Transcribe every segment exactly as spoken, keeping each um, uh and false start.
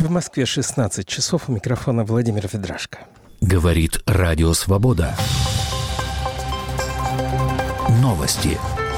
В Москве шестнадцать часов, у микрофона Владимир Ведрашко. Говорит Радио Свобода. Новости.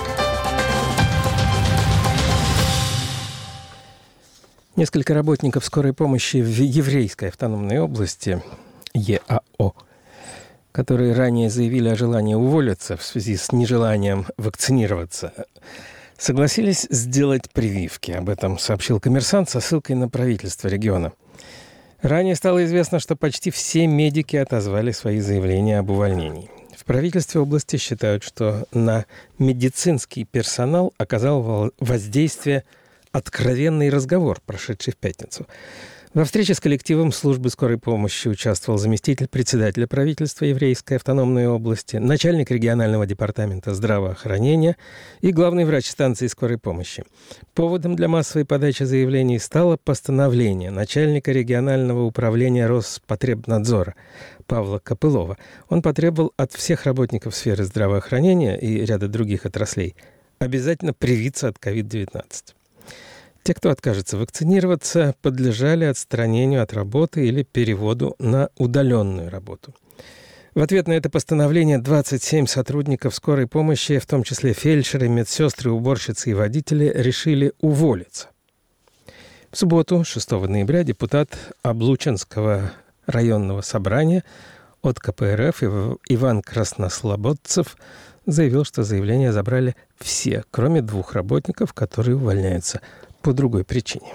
Несколько работников скорой помощи в Еврейской автономной области, ЕАО, которые ранее заявили о желании уволиться в связи с нежеланием вакцинироваться, согласились сделать прививки. Об этом сообщил «Коммерсант» со ссылкой на правительство региона. Ранее стало известно, что почти все медики отозвали свои заявления об увольнении. В правительстве области считают, что на медицинский персонал оказал воздействие откровенный разговор, прошедший в пятницу. Во встрече с коллективом службы скорой помощи участвовал заместитель председателя правительства Еврейской автономной области, начальник регионального департамента здравоохранения и главный врач станции скорой помощи. Поводом для массовой подачи заявлений стало постановление начальника регионального управления Роспотребнадзора Павла Копылова. Он потребовал от всех работников сферы здравоохранения и ряда других отраслей обязательно привиться от ковид девятнадцать. Те, кто откажется вакцинироваться, подлежали отстранению от работы или переводу на удаленную работу. В ответ на это постановление двадцать семь сотрудников скорой помощи, в том числе фельдшеры, медсестры, уборщицы и водители, решили уволиться. В субботу, шестого ноября, депутат Облучинского районного собрания от ка пэ эр эф Иван Краснослободцев заявил, что заявление забрали все, кроме двух работников, которые увольняются по другой причине.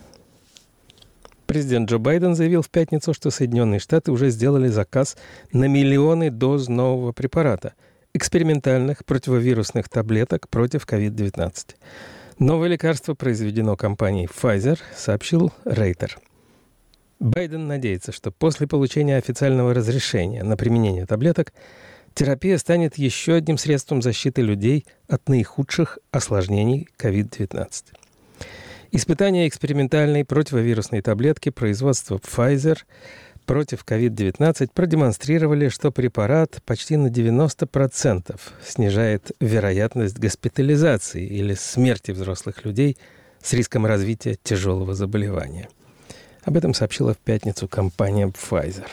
Президент Джо Байден заявил в пятницу, что Соединенные Штаты уже сделали заказ на миллионы доз нового препарата – экспериментальных противовирусных таблеток против ковид девятнадцать. Новое лекарство произведено компанией Pfizer, сообщил Рейтер. Байден надеется, что после получения официального разрешения на применение таблеток терапия станет еще одним средством защиты людей от наихудших осложнений ковид девятнадцать. Испытания экспериментальной противовирусной таблетки производства Pfizer против ковид девятнадцать продемонстрировали, что препарат почти на девяносто процентов снижает вероятность госпитализации или смерти взрослых людей с риском развития тяжелого заболевания. Об этом сообщила в пятницу компания Pfizer.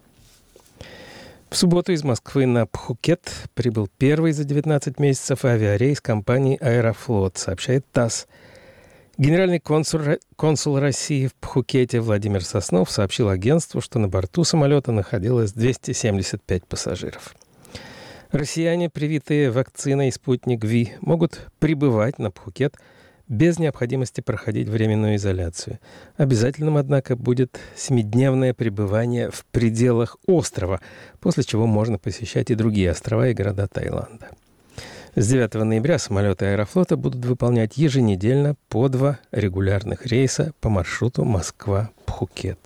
В субботу из Москвы на Пхукет прибыл первый за девятнадцать месяцев авиарейс компании «Аэрофлот», сообщает ТАСС. Генеральный консул, консул России в Пхукете Владимир Соснов сообщил агентству, что на борту самолета находилось двести семьдесят пять пассажиров. Россияне, привитые вакциной «Спутник Ви», могут прибывать на Пхукет без необходимости проходить временную изоляцию. Обязательным, однако, будет семидневное пребывание в пределах острова, после чего можно посещать и другие острова и города Таиланда. С девятого ноября самолеты «Аэрофлота» будут выполнять еженедельно по два регулярных рейса по маршруту Москва-Пхукет.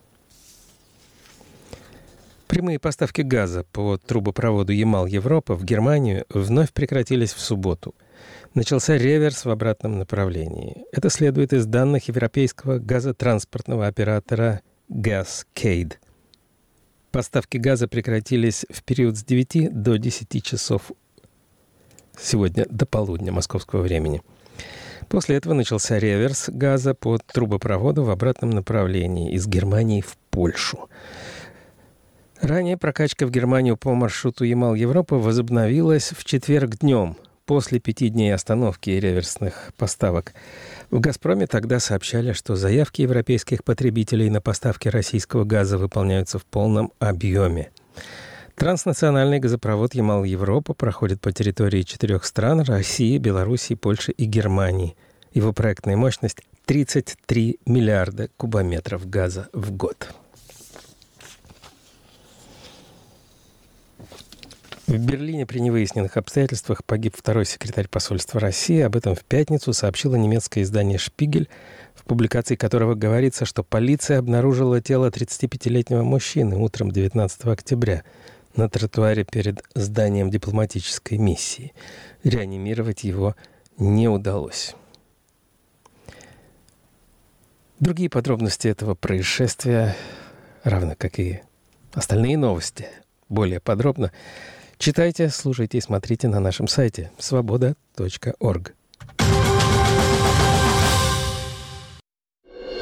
Прямые поставки газа по трубопроводу Ямал-Европа в Германию вновь прекратились в субботу. Начался реверс в обратном направлении. Это следует из данных европейского газотранспортного оператора Gascade. Поставки газа прекратились в период с девяти до десяти часов сегодня до полудня московского времени. После этого начался реверс газа по трубопроводу в обратном направлении из Германии в Польшу. Ранее прокачка в Германию по маршруту Ямал-Европа возобновилась в четверг днем, после пяти дней остановки и реверсных поставок. В «Газпроме» тогда сообщали, что заявки европейских потребителей на поставки российского газа выполняются в полном объеме. Транснациональный газопровод Ямал-Европа проходит по территории четырех стран – России, Белоруссии, Польши и Германии. Его проектная мощность – тридцать три миллиарда кубометров газа в год. В Берлине при невыясненных обстоятельствах погиб второй секретарь посольства России. Об этом в пятницу сообщило немецкое издание «Шпигель», в публикации которого говорится, что полиция обнаружила тело тридцатипятилетнего мужчины утром девятнадцатого октября на тротуаре перед зданием дипломатической миссии. Реанимировать его не удалось. Другие подробности этого происшествия, равно как и остальные новости, более подробно читайте, слушайте и смотрите на нашем сайте свобода точка орг.